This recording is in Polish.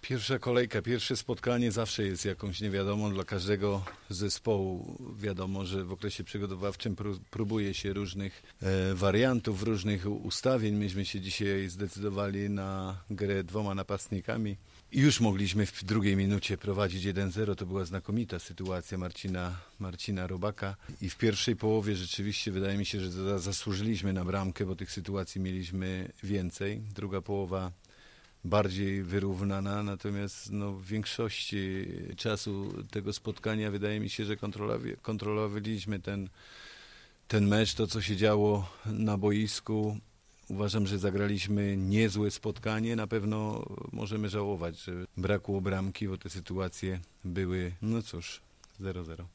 Pierwsza kolejka, pierwsze spotkanie zawsze jest jakąś niewiadomą dla każdego zespołu. Wiadomo, że w okresie przygotowawczym próbuje się różnych wariantów, różnych ustawień. Myśmy się dzisiaj zdecydowali na grę 2 napastnikami. I już mogliśmy w drugiej minucie prowadzić 1-0. To była znakomita sytuacja Marcina Robaka. I w pierwszej połowie rzeczywiście wydaje mi się, że zasłużyliśmy na bramkę, bo tych sytuacji mieliśmy więcej. Druga połowa bardziej wyrównana, natomiast w większości czasu tego spotkania wydaje mi się, że kontrolowaliśmy ten mecz, to co się działo na boisku. Uważam, że zagraliśmy niezłe spotkanie. Na pewno możemy żałować, że brakło bramki, bo te sytuacje były, 0-0.